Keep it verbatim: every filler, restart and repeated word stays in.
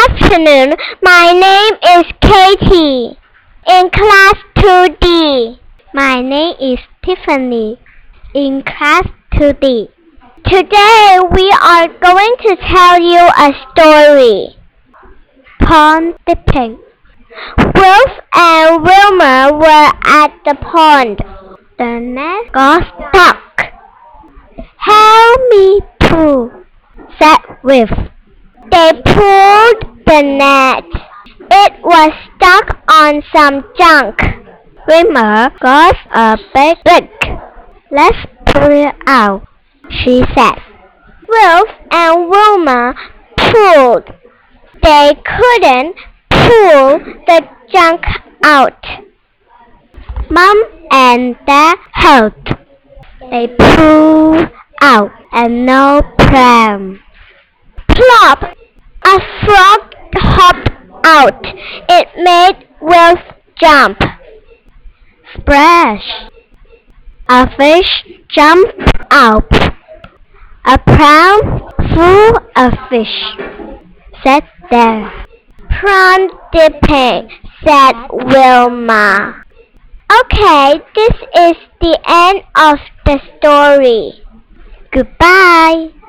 afternoon. My name is Katie. In class two D. My name is Tiffany. In class two D. Today we are going to tell you a story. Pond dipping. Wolf and Wilma were at the pond. The net got stuck. "Help me pull," said Wolf. They pulled the net. It was stuck on some junk. Wilma got a big brick. "Let's pull it out," she said. Wolf and Wilma pulled. They couldn't pull the junk out. Mom and Dad helped. They pulled out and no problem. Plop! A frog hopped out. It made Wolf jump. Splash! A fish jumped out. "A pond full of fish," said Dad. "Pond dipping," said Wilma. Okay, this is the end of the story. Goodbye.